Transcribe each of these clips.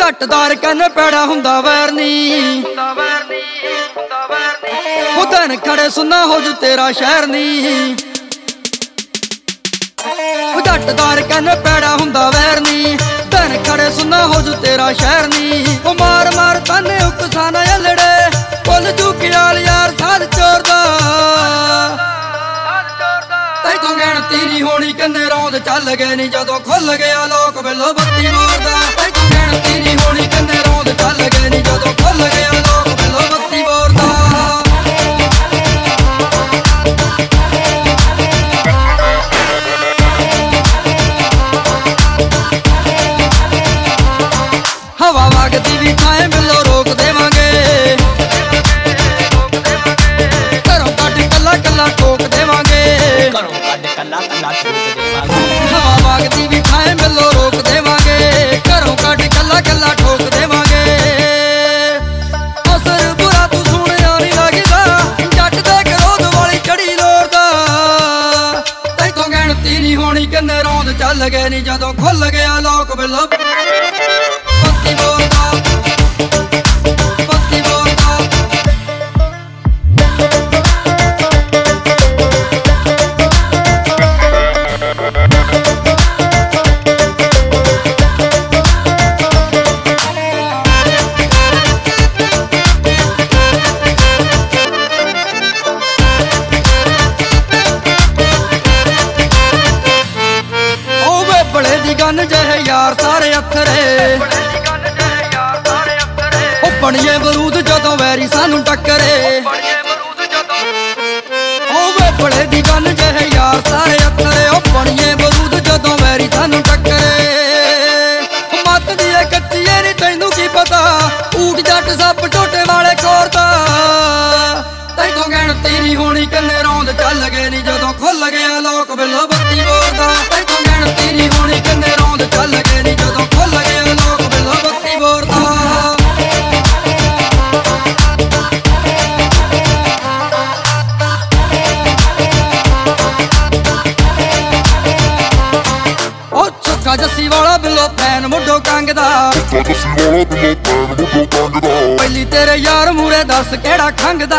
ਜੱਟਦਾਰ ਕੰਨ ਪੈੜਾ ਹੁੰਦਾ ਵੈਰ ਨੀ ਉਹ ਦਿਨ ਖੜੇ ਸੁੰਨਾ ਹੋ ਜੂ ਤੇਰਾ ਸ਼ਹਿਰ ਨੀ ਉਹ ਜੱਟਦਾਰ ਕੰਨ ਪੈੜਾ ਹੁੰਦਾ ਵੈਰ ਨੀ ਦਿਨ ਖੜੇ ਸੁੰਨਾ ਹੋ ਜੂ ਤੇਰਾ ਸ਼ਹਿਰ ਨੀ ਉਹ ਮਾਰ ਮਾਰ ਤਾਨੇ ਉਕਸਾਨਾ ਅਲੜੇ ਭੁੱਲ ਜੂ ਖਿਆਲ ਯਾਰ ਸਾਧ ਚੋਰ ਦਾ ਤੈਥੋਂ ਗਿਣਤੀ ਨੀ ਹੋਣੀ ਕਿੰਨੇ ਰੌਂਦ ਚੱਲ ਗਏ ਨੀ ਜਦੋਂ ਖੁੱਲ ਗਿਆ ਲੋਕ ਵੇਲੋ ਬੱਤੀ ਮੋਰਦਾ ਤੈਥੋਂ ਗਿਣਤੀ ਨੀ ਹੋਣੀ ਕਿੰਨੇ ਰੌਂਦ ਚੱਲ ਗਏ ਨੀ ਜਦੋਂ ਖੁੱਲ ਗਿਆ ਲੋਕ ਵੇਲੋ ਬੱਤੀ ਮੋਰਦਾ ਹਵਾ ਵਗਦੀ ਵੀ ਥਾਂ ਮਿਲੋ ਰੋਕ ਦੇਵਾਂਗੇ ਘਰੋਂ ਕੱਢ ਕੱਲਾ ਕੱਲਾ ਠੋਕ ਦੇਵਾਂਗੇ ਹਵਾ ਵਗਦੀ ਵੀ ਥਾਂ ਮਿਲੋ ਰੋਕ ਦੇਵਾਂਗੇ ਘਰੋਂ ਕੱਢ ਕੱਲਾ ਕੱਲਾ ਠੋਕ ਦੇਵਾਂਗੇ ਅਸਰ ਬੁਰਾ ਤੂੰ ਸੁਣਿਆ ਨੀ ਲੱਗਦਾ ਜੱਟ ਦੇ ਕਰੋਧ ਵਾਲੀ ਚੜੀ ਲੋੜਦਾ ਤੈਥੋਂ ਗਿਣਤੀ ਨੀ ਹੋਣੀ ਕਿੰਨੇ ਰੌਂਦ ਚੱਲ ਗਏ ਨੀ ਜਦੋਂ ਖੁੱਲ ਗਿਆ ਲੋਕ ਵੇਲੋ ਬੱਤੀ ਬੋਲਦਾ ਬੱਤੀ ਬੋਲਦਾ ਉਹ ਵੇ ਬੜੇ ਦੀ ਗੰਨ ਜਿਹੇ ਯਾਰ ਸਾਰੇ ਅੱਖਰੇ ਬਣੀਏ ਬਰੂਦ ਜਦੋਂ ਵੈਰੀ ਸਾਨੂੰ ਟੱਕਰੇ ਉਹ ਵੇ ਬੜੇ ਦੀ ਗੰਨ ਜਿਹੇ ਯਾਰ ਸਾਰੇ ਅੱਖਰੇ ਉਹ ਬਣੀਏ ਬਰੂਦ ਜਦੋਂ ਵੈਰੀ ਸਾਨੂੰ ਟੱਕਰੇ ਮੱਤ ਦੀ ਏ ਕੱਚੀ ਏ ਨੀ ਤੈਨੂੰ ਕੀ ਪਤਾ ਊਟ ਜੱਟ ਸੱਪ ਝੋਟੇ ਵਾਲੇ ਕੋਰਦਾ ਤੈਥੋਂ ਗਿਣਤੀ ਨੀ ਹੋਣੀ ਕਿੰਨੇ ਰੌਂਦ ਚੱਲ ਗਏ ਨੀ ਜਦੋਂ ਖੁੱਲ ਗਿਆ ਲੋਕ ਵੇਲੋ ਬੱਤੀ ਬੋਲਦਾ ਤੈਥੋਂ ਗਿਣਤੀ ਨੀ ਹੋਣੀ ਕਿੰਨੇ ਰੌਂਦ ਚੱਲ ਗਏ ਨੀ ਜਦੋਂ ਖੁੱਲ ਗਿਆ ਲੋਕ ਵੇਲੋ ਬੱਤੀ ਬੋਲਦਾ ਜੱਸੀ ਵਾਲਾ ਬਿੱਲੋ ਫੈਨ ਮੁੱਢੋਂ ਕੰਗਦਾ ਪਹਿਲੀ ਤੇਰੇ ਯਾਰ ਮੂਰੇ ਦੱਸ ਕਿਹੜਾ ਖੰਗਦਾ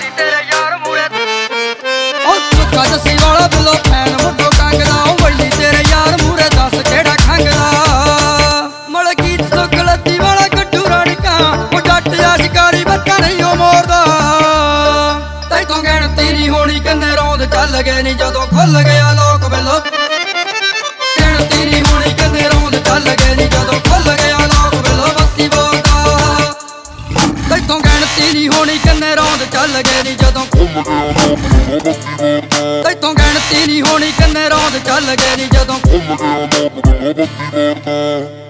ਉਹ ਸੁੱਕਾ ਜੱਸੀ ਵਾਲਾ ਬਿੱਲੋ ਫੈਨ ਮੁੱਢੋਂ ਕੰਗਦਾ ਉਹ ਪਹਿਲੀ ਤੇਰੇ ਯਾਰ ਮੂਰੇ ਦੱਸ ਕਿਹੜਾ ਖੰਗਦਾ ਮਲਕੀਤ ਸੁੱਕ ਲੱਤੀ ਵਾਲਾ ਗੱਡੂ ਰਣਕਾ ਉਹ ਜੱਟ ਆ ਸ਼ਿਕਾਰੀ ਬੱਚਾ ਨਹੀਂ ਉਹ ਮੋਰਦਾ ਤੈਥੋਂ ਗਿਣਤੀ ਨੀ ਹੋਣੀ ਕਿੰਨੇ ਰੌਂਦ ਚੱਲ ਗਏ ਨੀ ਜਦੋਂ ਖੁੱਲ ਗਿਆ ਲੋਕ ਵੇਲੋ ਤੇਰੀ ਹੋਣੀ ਕਿੰਨੇ ਰੌਂਦ ਚੱਲ ਗਏ ਨੀ ਜਦੋਂ ਖੁੱਲ ਗਿਆ ਲੋਕ ਵੇਲੋ ਬੱਤੀ ਬੋਲਦਾ ਤੈਥੋਂ ਗਿਣਤੀ ਨੀ ਹੋਣੀ ਕਿੰਨੇ ਰੌਂਦ ਚੱਲ ਗਏ ਨੀ ਜਦੋਂ ਤੈਥੋਂ ਗਿਣਤੀ ਨੀ ਹੋਣੀ ਕਿੰਨੇ ਰੌਂਦ ਚੱਲ ਗਏ ਨੀ ਜਦੋਂ